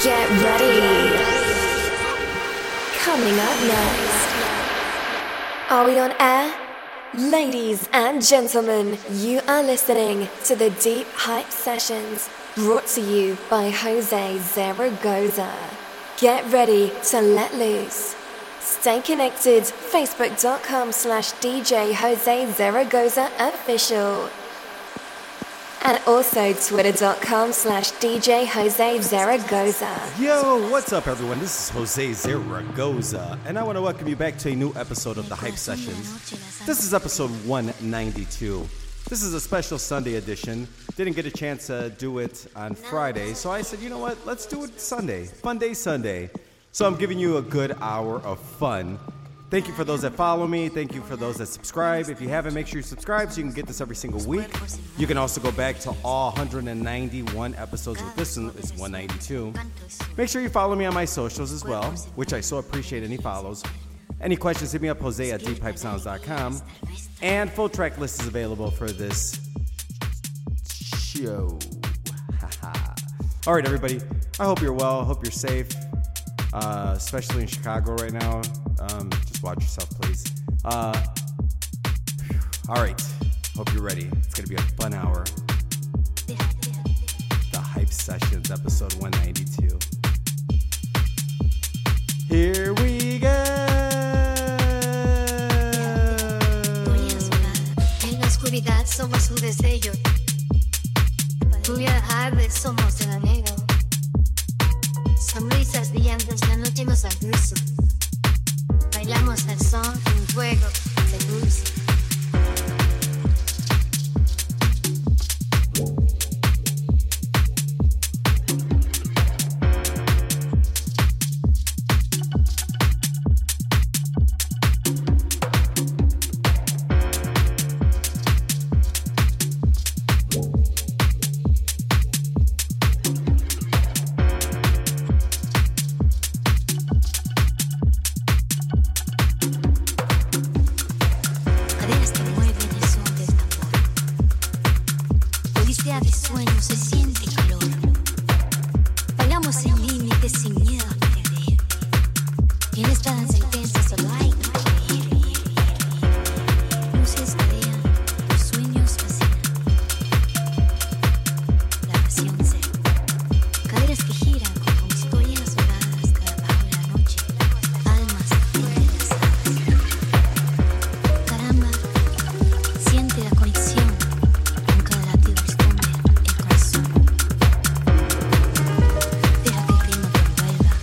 Get ready. Coming up next. Are we on air? Ladies and gentlemen, you are listening to the Deep Hype Sessions, brought to you by Jose Zaragoza. Get ready to let loose. Stay connected, facebook.com/DJ Jose Zaragoza official. And also twitter.com/DJ Jose Zaragoza. Yo, what's up everyone? This is Jose Zaragoza, and I want to welcome you back to a new episode of the Hype Sessions. This is episode 192. This is a special Sunday edition. Didn't get a chance to do it on Friday, so I said, you know what? Let's do it Sunday. Fun Day Sunday. So I'm giving you a good hour of fun. Thank you for those that follow me. Thank you for those that subscribe. If you haven't, make sure you subscribe so you can get this every single week. You can also go back to all 191 episodes with this one. It's 192. Make sure you follow me on my socials as well, which I so appreciate any follows. Any questions, hit me up, Jose at deephypesounds.com. And full track list is available for this show. All right, everybody. I hope you're well. I hope you're safe, especially in Chicago right now. Just watch yourself, please. All right. Hope you're ready. It's going to be a fun hour. The Hype Sessions, episode 192. Here we go. En la oscuridad somos su destello. Lluvia arde, somos el anhelo. Sonrisas brillantes, la noche nos acusa. Bailamos al son, un fuego de luz. Deja que el clima te envuelva.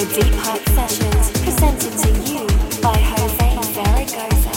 Deep Hype Sessions, presented to you by Jose Zaragoza.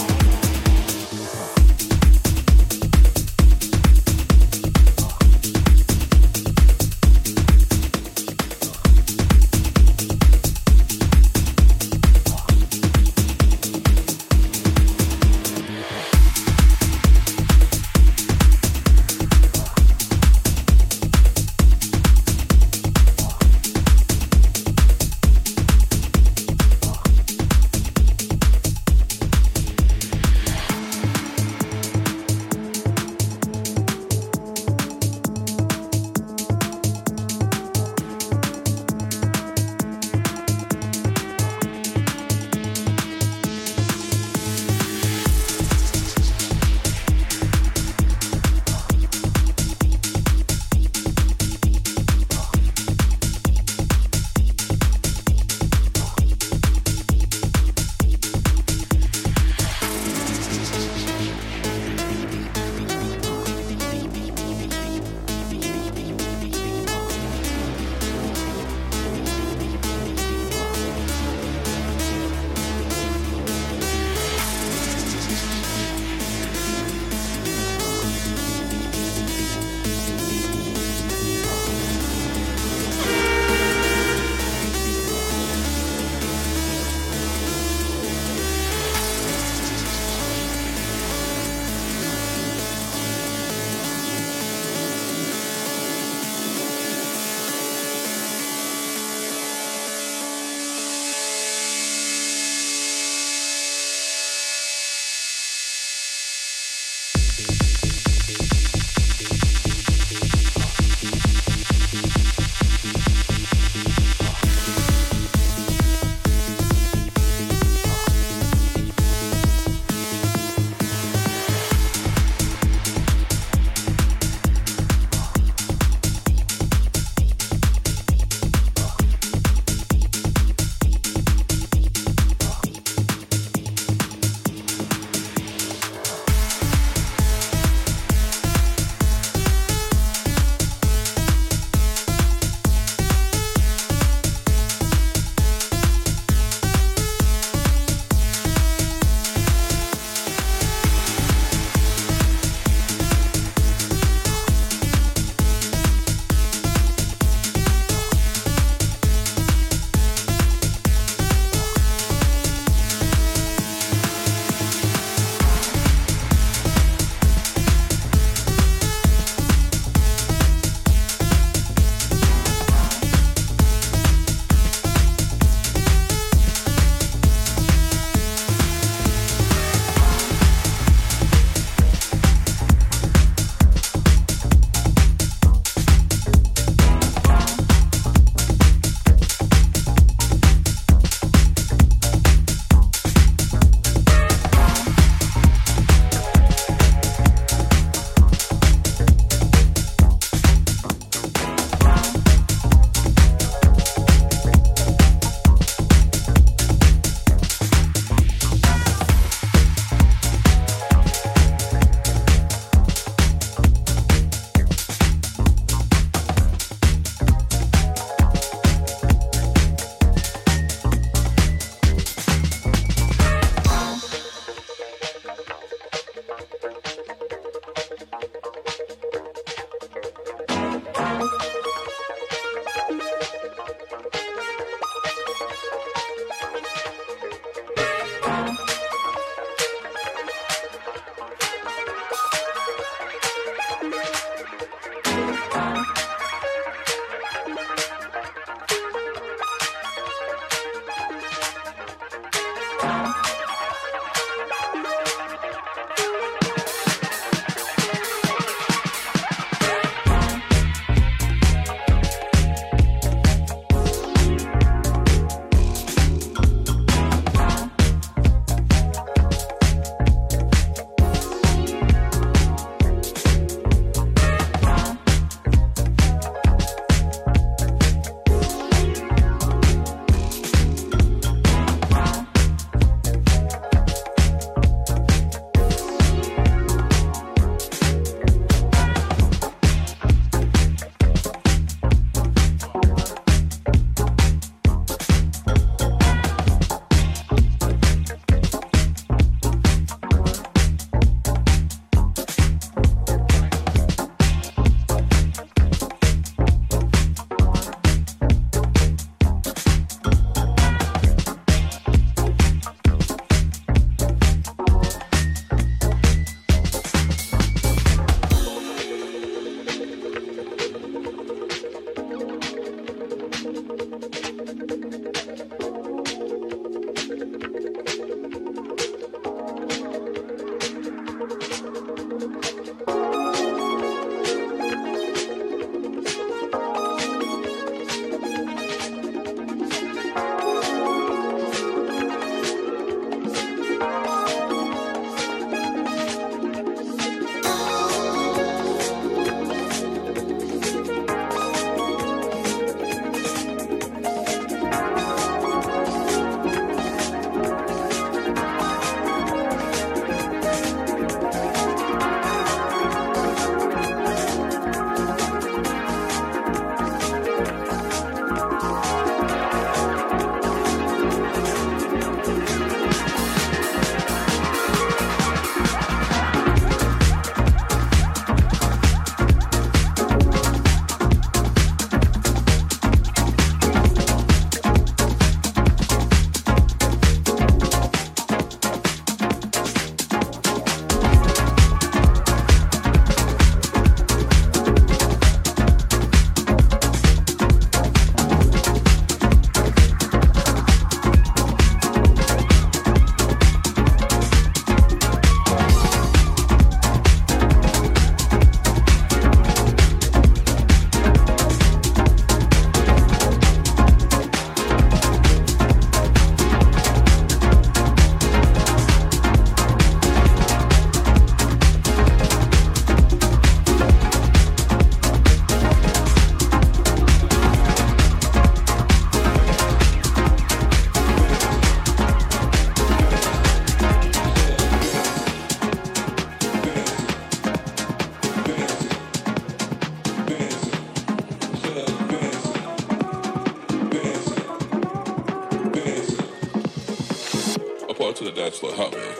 to the dance floor, hot man.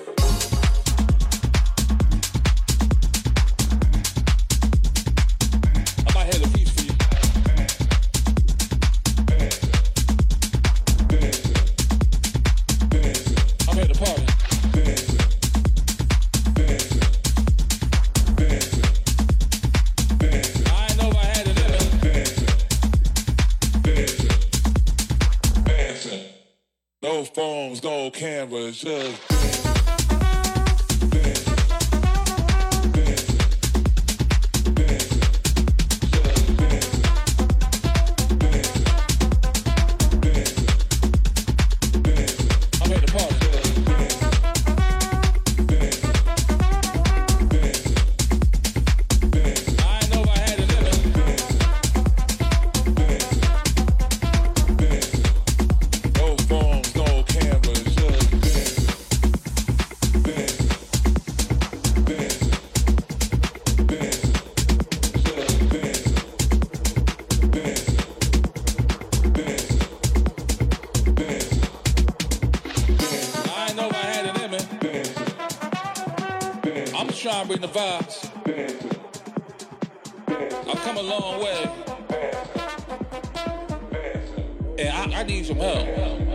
I might have a piece for you. I'm here to party. I ain't know if I had it in me. No phones, no cameras, just bring the vibes. I've come a long way, and I need some help.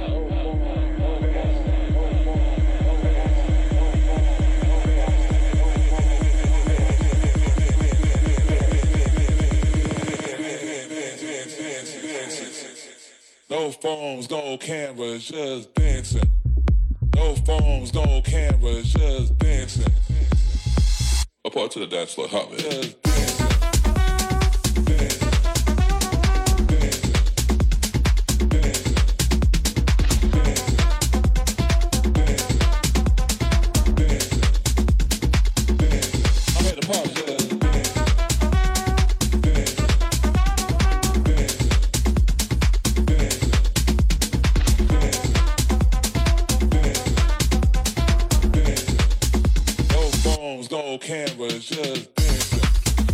No phones, no cameras, just dancing. No phones, no cameras, just dancing. A part to the dance floor, hot man. Just dancing. I'm at the party. No cameras, just dancing.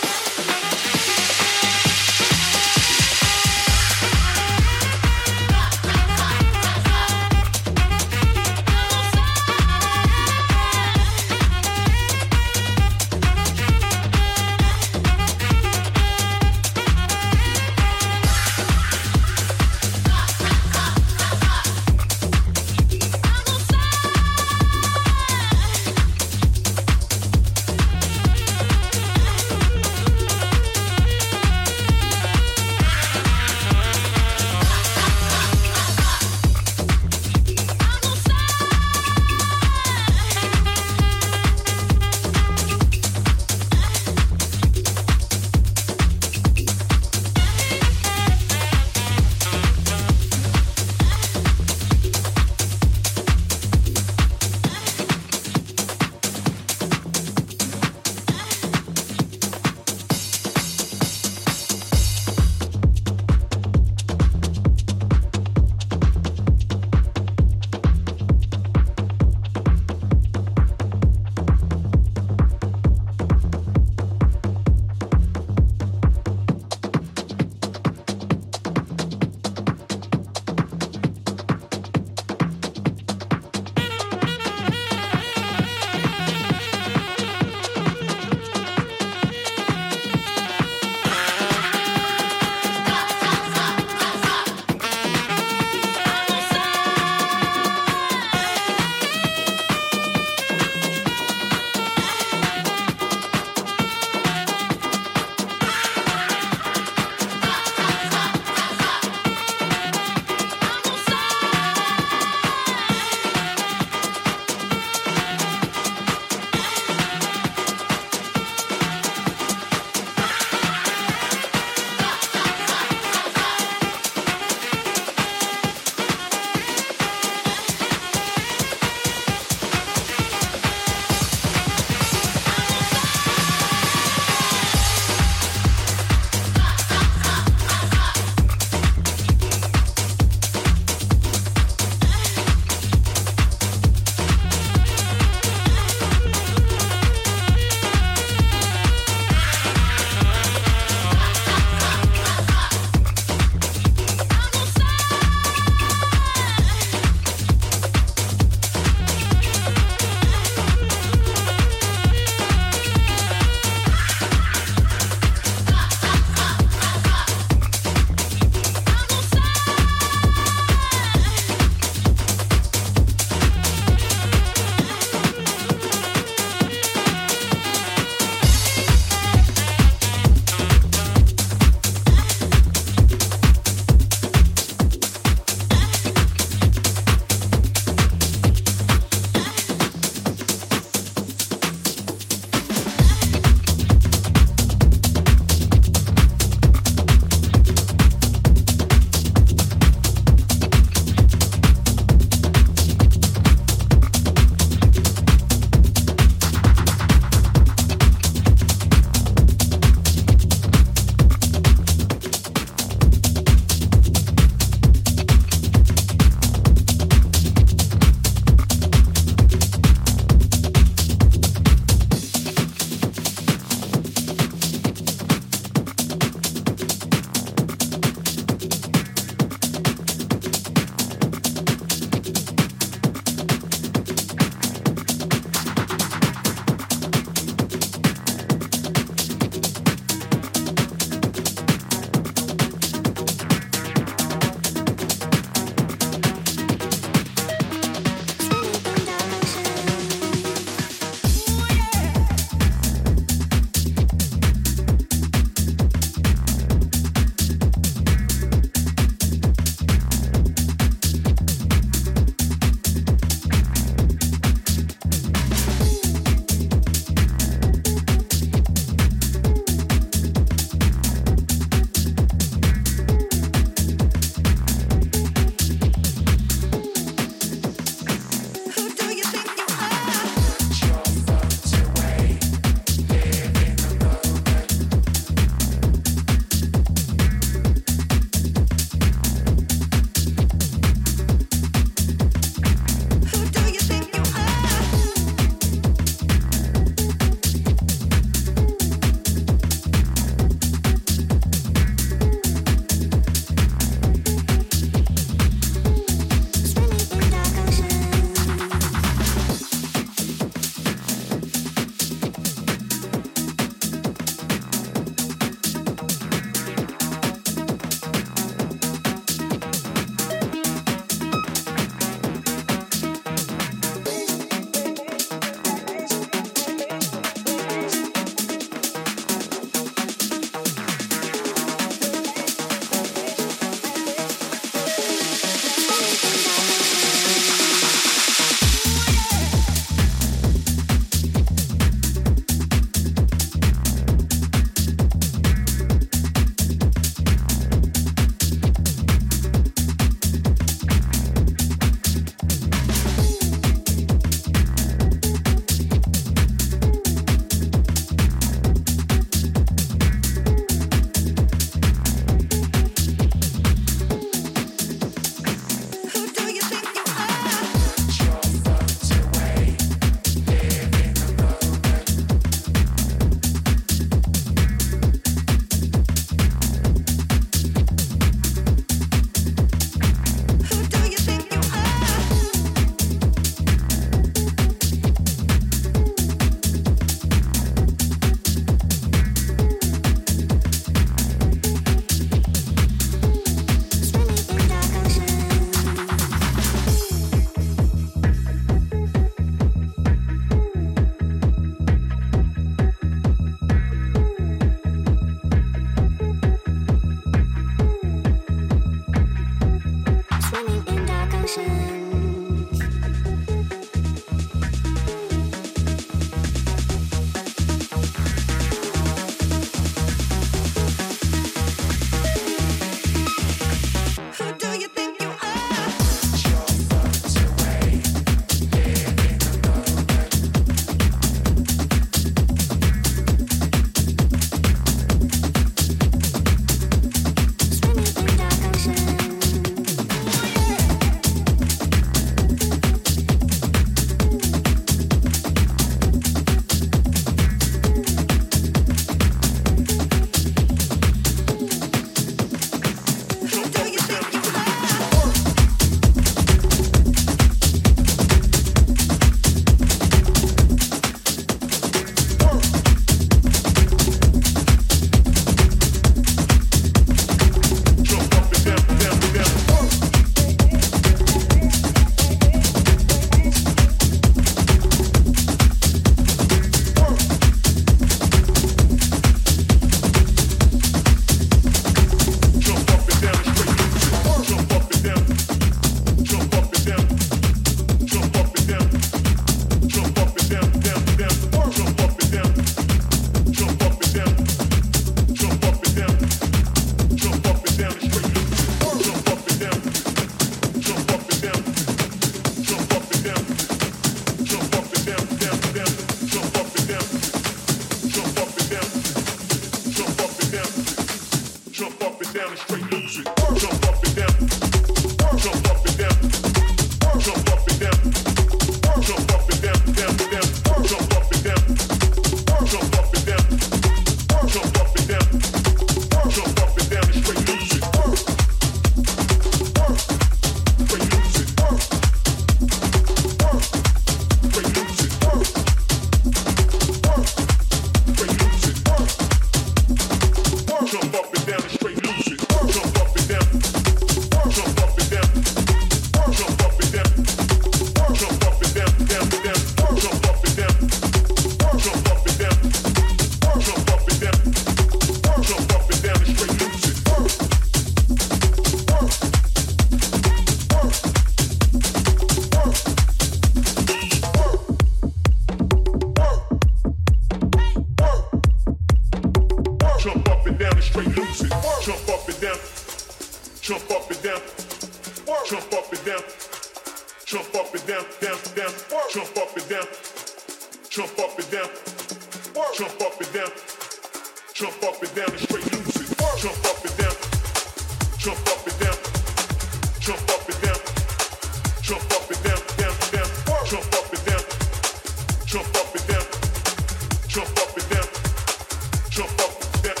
up and down, jump up and down, jump up and down and straight lose it. Jump up and down, jump up and down, jump up and down, jump up and down, down, down, jump up and down, jump up and down, jump up and down, jump up and down,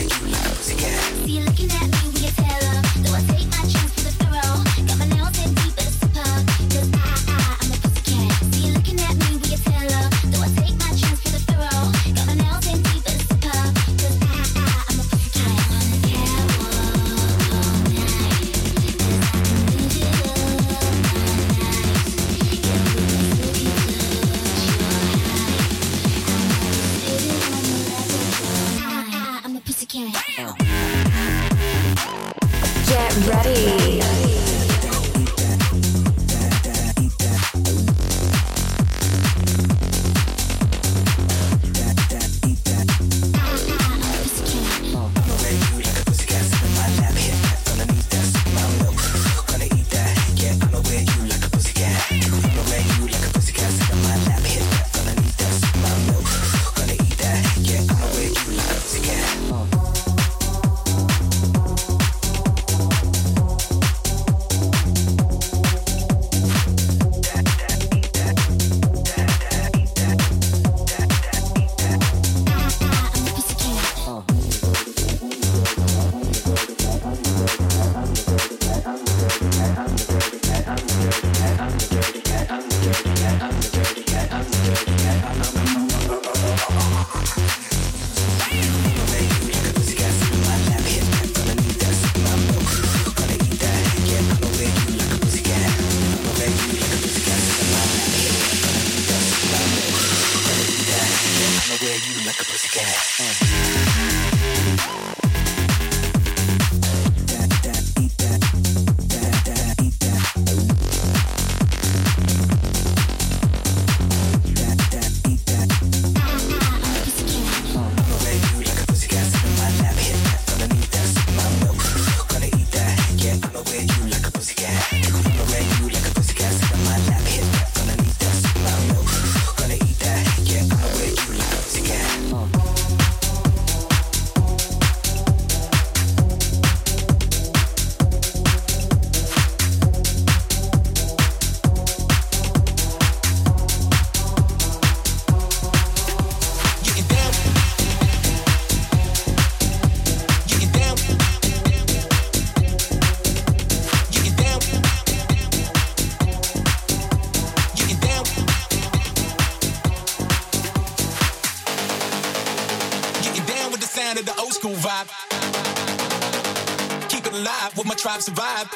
Tribe survive.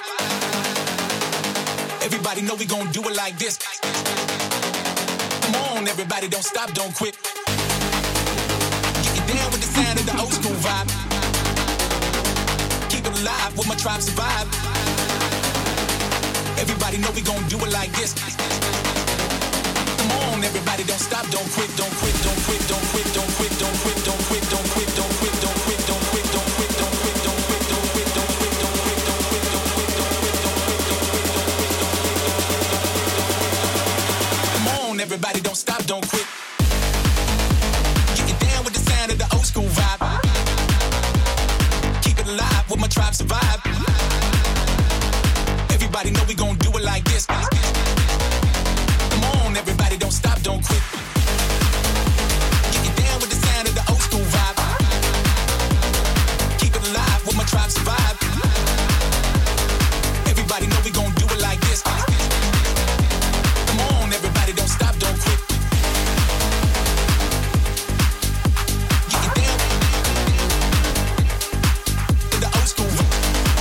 Everybody know we gon' do it like this. Come on, everybody, don't stop, don't quit. Get down with the sound of the old school vibe. Keep it alive, with my tribe survive. Everybody know we gon' do it like this. Come on, everybody, don't stop, don't quit, don't quit, don't quit, don't quit, don't quit, don't quit, don't quit, don't quit, don't quit, don't quit, don't quit, don't quit, don't quit, don't quit, don't quit, don't quit, don't quit. Everybody don't stop, don't quit. Getting down with the sound of the old school vibe. Keep it alive, with my tribe survive. Everybody know we gon' do it like this. Come on, everybody don't stop, don't quit. Getting down with the sound of the old school vibe. Keep it alive, with my tribe survive. Everybody know we gon' do it like this. Come on, everybody don't stop, don't quit. Getting down to the old school vibe.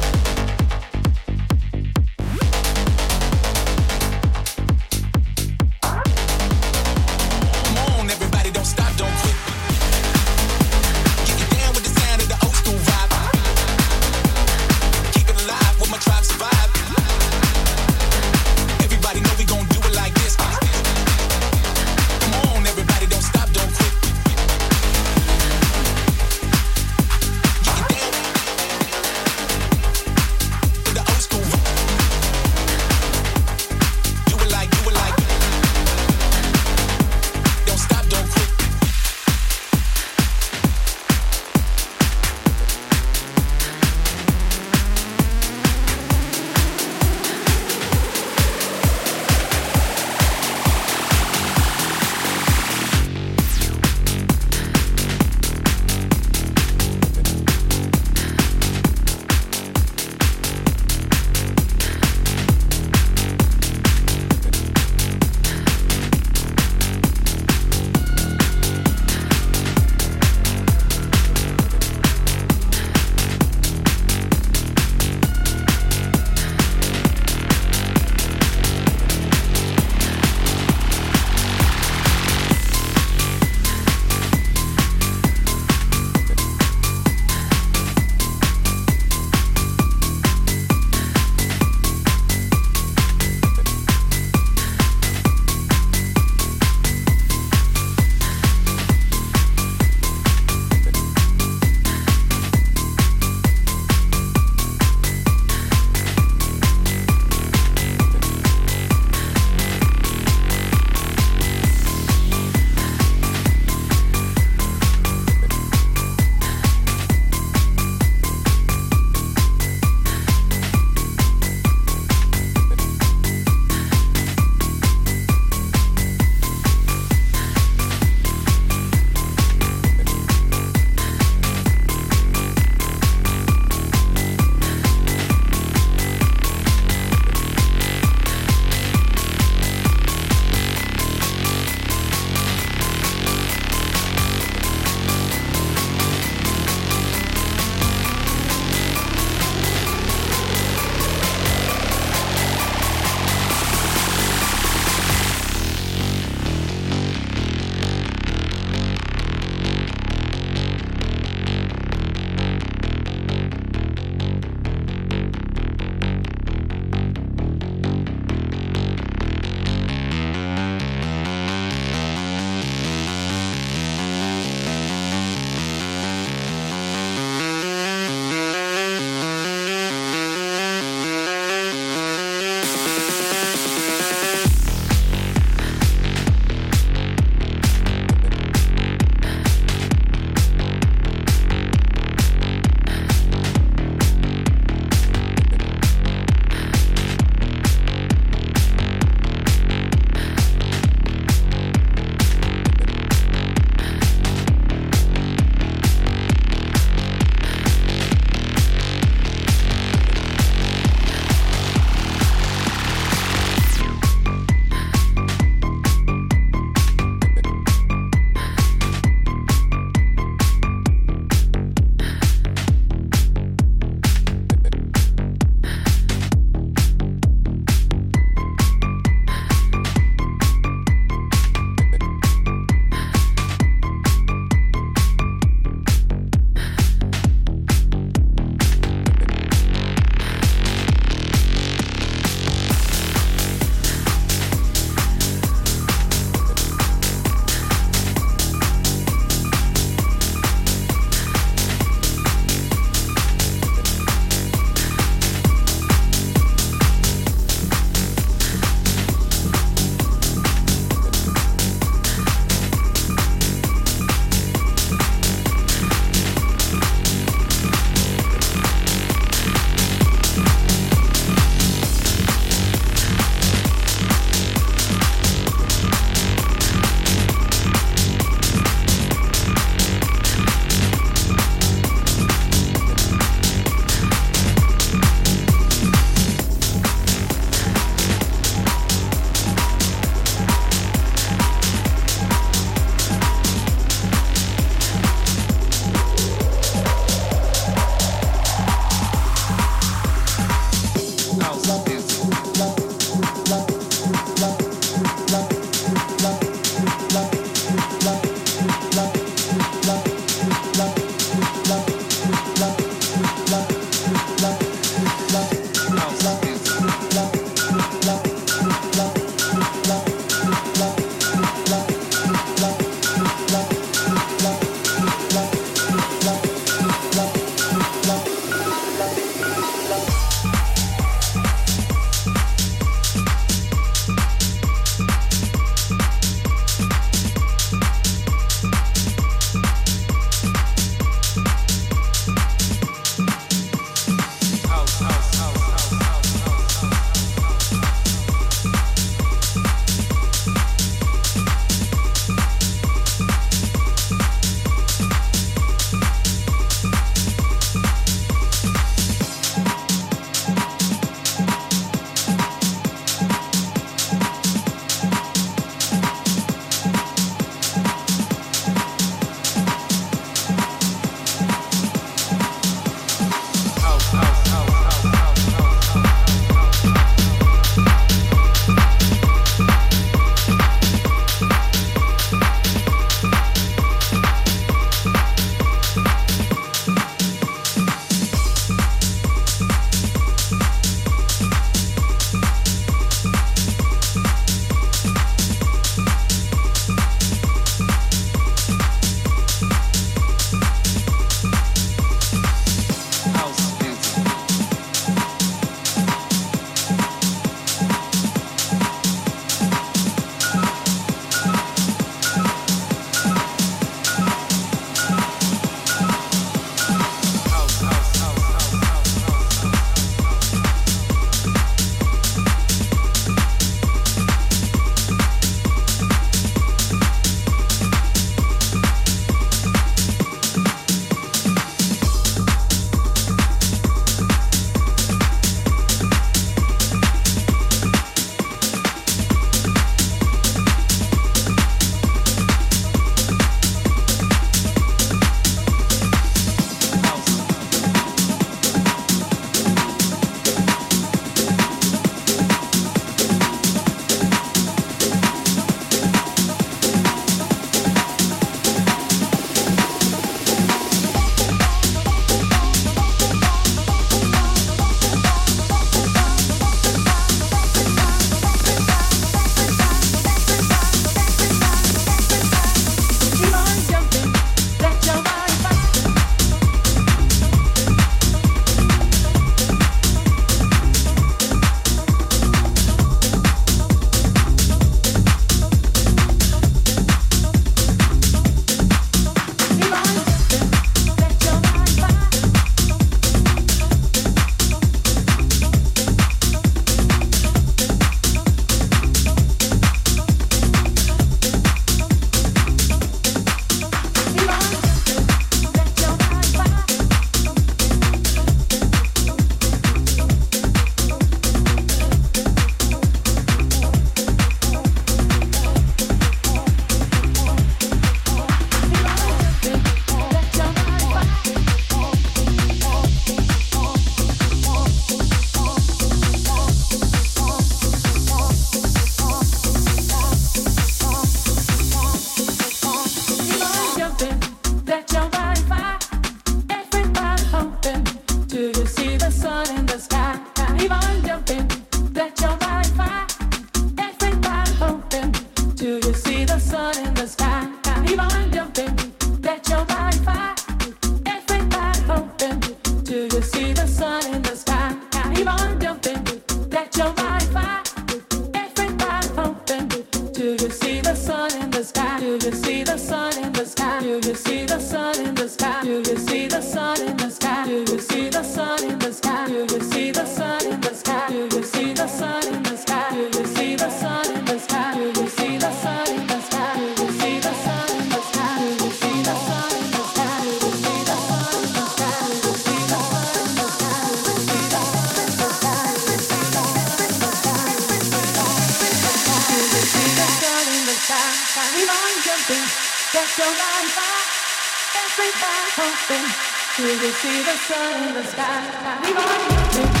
jumping, get your body fire, everybody pumping, till you see the sun in the sky. Keep on jumping.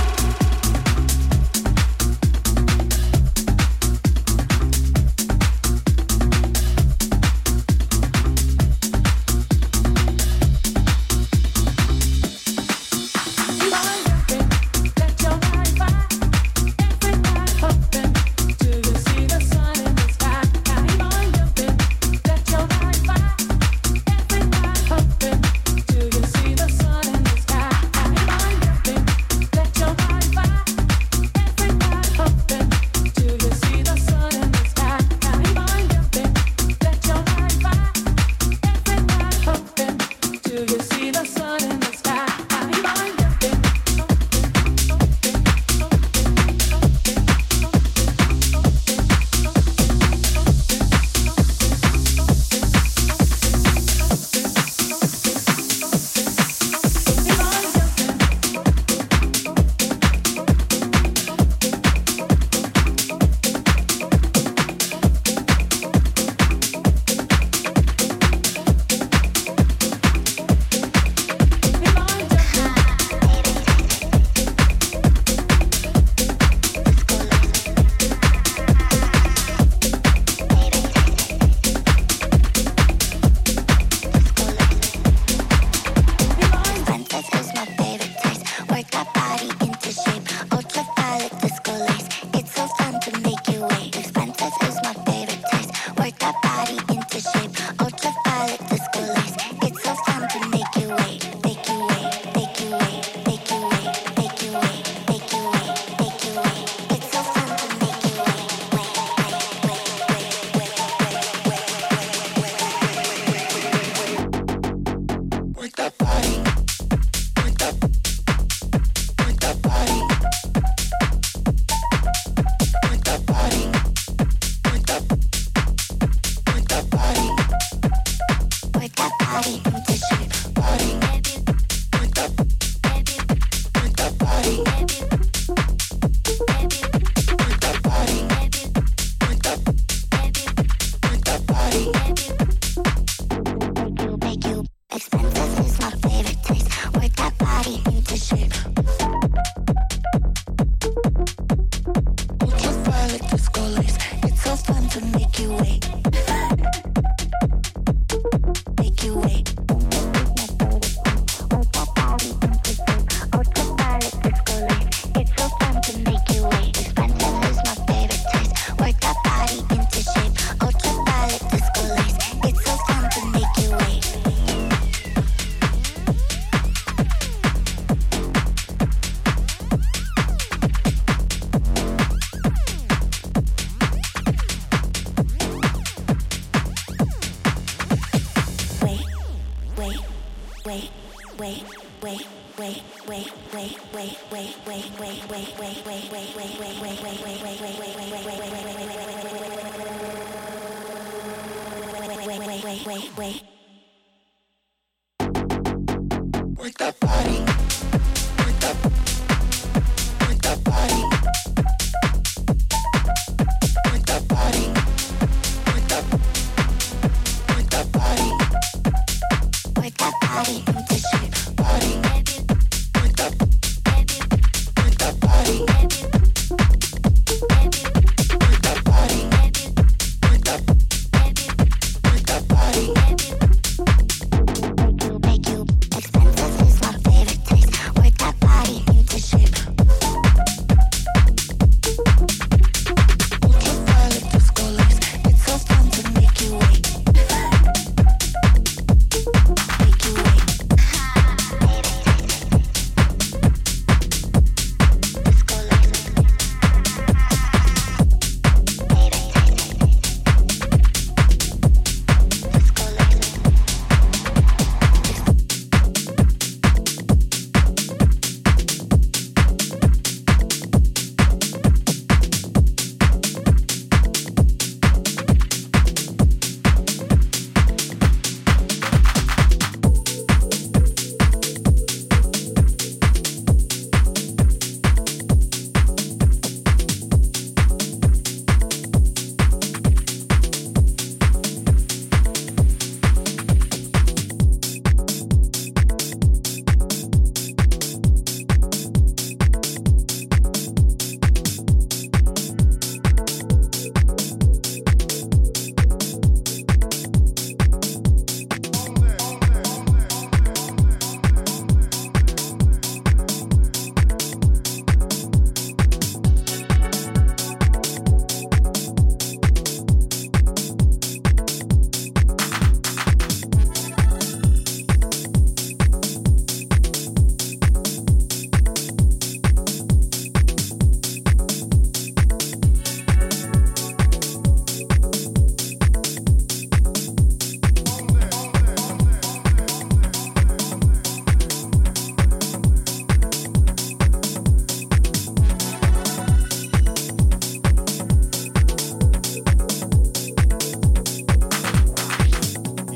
Body.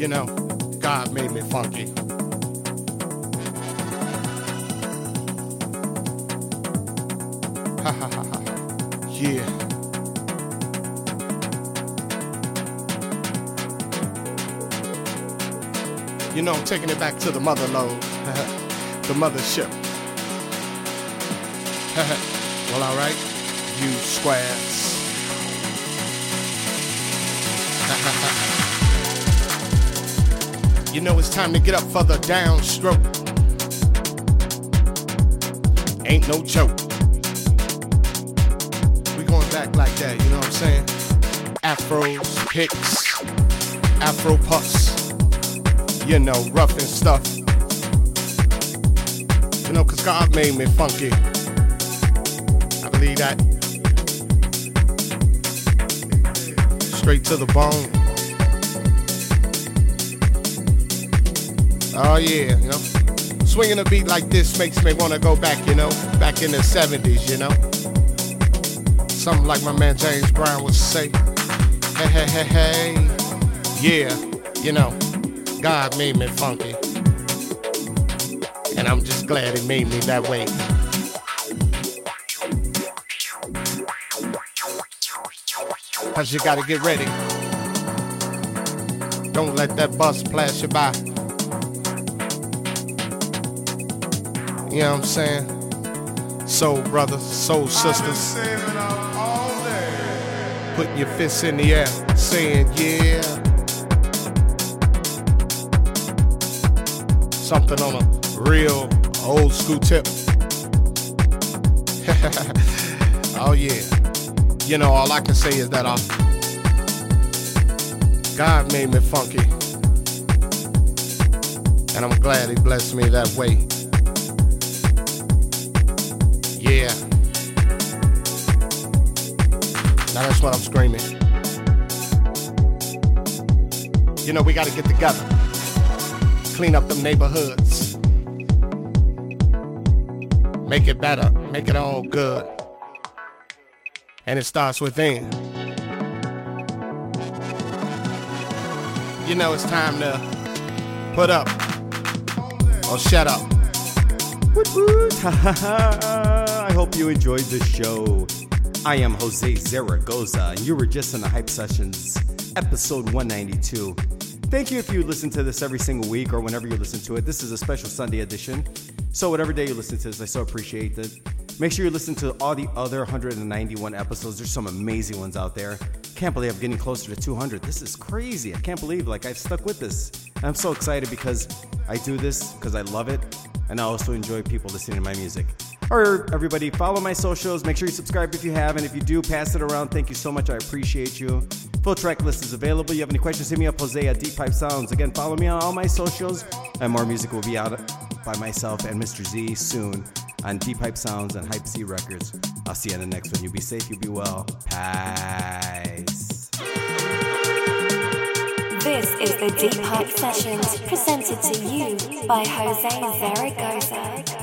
You know, God made me funky. Ha ha ha ha. Yeah. You know, I'm taking it back to the mother lode, the mothership. Well, all right, you squares. You know it's time to get up for the downstroke. Ain't no joke. We going back like that, you know what I'm saying? Afros, picks, Afro puffs. You know, rough and stuff. You know, 'cause God made me funky. I believe that. Straight to the bone. Oh yeah, you know. Swinging a beat like this makes me want to go back, you know. Back in the 70s, you know. Something like my man James Brown would say. Hey, hey, hey, hey. Yeah, you know. God made me funky, and I'm just glad He made me that way. Cause you gotta get ready. Don't let that bus pass you by. You know what I'm saying? Soul brothers, soul sisters, putting your fists in the air, saying yeah. Something on a real old school tip. Oh yeah. You know, all I can say is that God made me funky. And I'm glad He blessed me that way. Yeah. Now that's what I'm screaming. You know, we gotta get together. Clean up them neighborhoods. Make it better. Make it all good. And it starts within. You know it's time to put up or shut up. Woot woot. I hope you enjoyed the show. I am Jose Zaragoza, and you were just in the Hype Sessions, episode 192. Thank you if you listen to this every single week or whenever you listen to it. This is a special Sunday edition. So whatever day you listen to this, I so appreciate it. Make sure you listen to all the other 191 episodes. There's some amazing ones out there. Can't believe I'm getting closer to 200. This is crazy. I can't believe I've stuck with this. And I'm so excited because I do this because I love it. And I also enjoy people listening to my music. Or everybody, follow my socials. Make sure you subscribe if you have. And if you do, pass it around. Thank you so much. I appreciate you. Full track list is available. You have any questions, hit me up, Jose at Deep Pipe Sounds. Again, follow me on all my socials. And more music will be out by myself and Mr. Z soon on Deep Pipe Sounds and Hype C Records. I'll see you on the next one. You be safe, you be well. Peace. This is the Deep Hype Sessions, presented to you by Jose Zaragoza.